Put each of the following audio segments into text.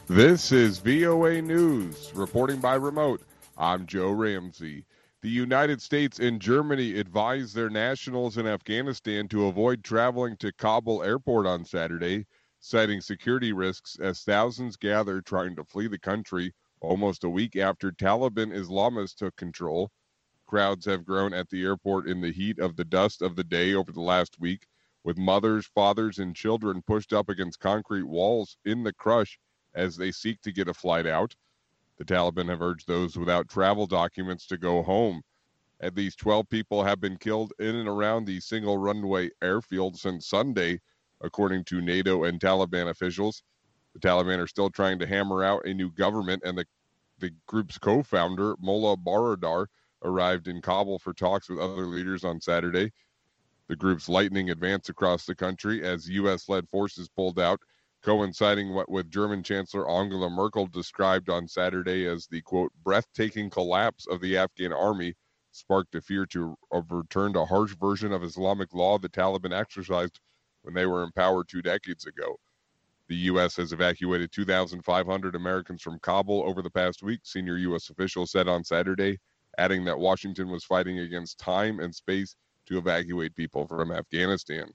This is VOA News, reporting by remote. I'm Joe Ramsey. The United States and Germany advised their nationals in Afghanistan to avoid traveling to Kabul airport on Saturday, citing security risks as thousands gather trying to flee the country almost a week after Taliban Islamists took control. Crowds have grown at the airport in the heat of the dust of the day over the last week, with mothers, fathers, and children pushed up against concrete walls in the crush as they seek to get a flight out. The Taliban have urged those without travel documents to go home. At least 12 people have been killed in and around the single runway airfield since Sunday, according to NATO and Taliban officials. The Taliban are still trying to hammer out a new government, and the group's co-founder, Mullah Baradar, arrived in Kabul for talks with other leaders on Saturday. The group's lightning advance across the country as U.S.-led forces pulled out, coinciding with German Chancellor Angela Merkel described on Saturday as the, quote, breathtaking collapse of the Afghan army, sparked a fear of return to harsh version of Islamic law the Taliban exercised when they were in power 2 decades ago. The U.S. has evacuated 2,500 Americans from Kabul over the past week, senior U.S. officials said on Saturday, adding that Washington was fighting against time and space to evacuate people from Afghanistan.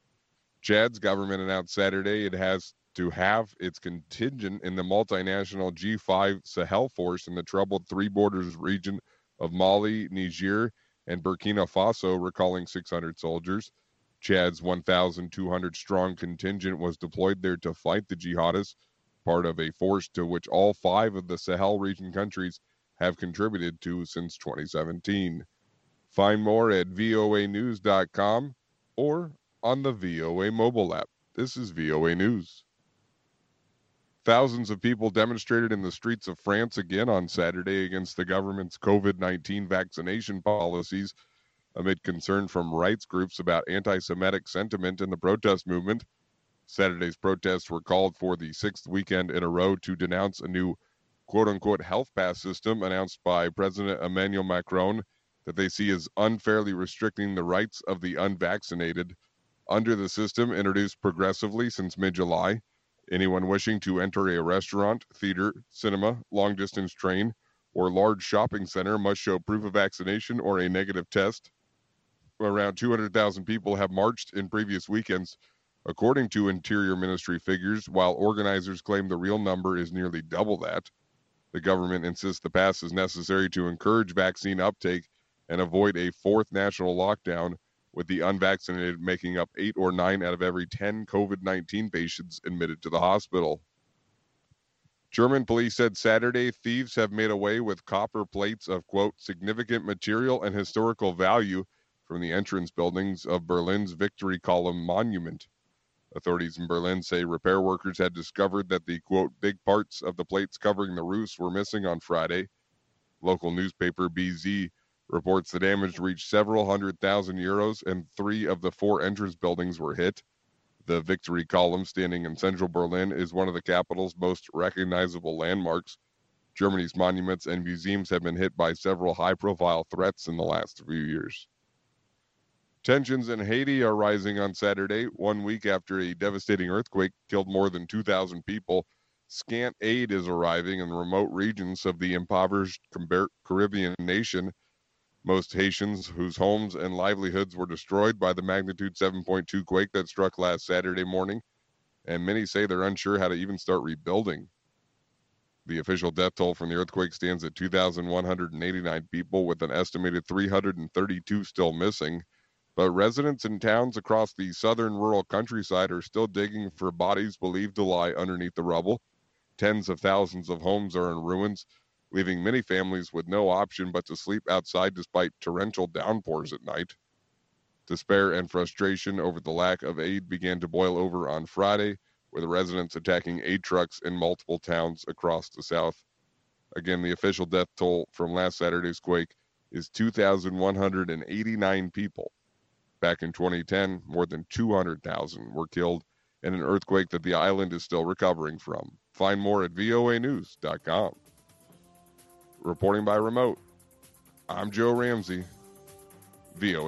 Chad's government announced Saturday it has to have its contingent in the multinational G5 Sahel force in the troubled Three Borders region of Mali, Niger, and Burkina Faso, recalling 600 soldiers. Chad's 1,200-strong contingent was deployed there to fight the jihadists, part of a force to which all 5 of the Sahel region countries have contributed to since 2017. Find more at voanews.com or on the VOA mobile app. This is VOA News. Thousands of people demonstrated in the streets of France again on Saturday against the government's COVID-19 vaccination policies amid concern from rights groups about anti-Semitic sentiment in the protest movement. Saturday's protests were called for the 6th weekend in a row to denounce a new quote-unquote health pass system announced by President Emmanuel Macron that they see as unfairly restricting the rights of the unvaccinated. Under the system, introduced progressively since mid-July, anyone wishing to enter a restaurant, theater, cinema, long-distance train, or large shopping center must show proof of vaccination or a negative test. Around 200,000 people have marched in previous weekends, according to Interior Ministry figures, while organizers claim the real number is nearly double that. The government insists the pass is necessary to encourage vaccine uptake and avoid a 4th national lockdown, with the unvaccinated making up 8 or 9 out of every 10 COVID-19 patients admitted to the hospital. German police said Saturday thieves have made away with copper plates of, quote, significant material and historical value from the entrance buildings of Berlin's Victory Column monument. Authorities in Berlin say repair workers had discovered that the, quote, big parts of the plates covering the roofs were missing on Friday. Local newspaper BZ reports the damage reached several €100,000 and 3 of the 4 entrance buildings were hit. The Victory Column, standing in central Berlin, is one of the capital's most recognizable landmarks. Germany's monuments and museums have been hit by several high-profile threats in the last few years. Tensions in Haiti are rising on Saturday, 1 week after a devastating earthquake killed more than 2,000 people. Scant aid is arriving in remote regions of the impoverished Caribbean nation. Most Haitians whose homes and livelihoods were destroyed by the magnitude 7.2 quake that struck last Saturday morning, and many say they're unsure how to even start rebuilding. The official death toll from the earthquake stands at 2,189 people, with an estimated 332 still missing. But residents in towns across the southern rural countryside are still digging for bodies believed to lie underneath the rubble. Tens of thousands of homes are in ruins, leaving many families with no option but to sleep outside despite torrential downpours at night. Despair and frustration over the lack of aid began to boil over on Friday, with residents attacking aid trucks in multiple towns across the south. Again, the official death toll from last Saturday's quake is 2,189 people. Back in 2010, more than 200,000 were killed in an earthquake that the island is still recovering from. Find more at voanews.com. Reporting by remote, I'm Joe Ramsey, VOA.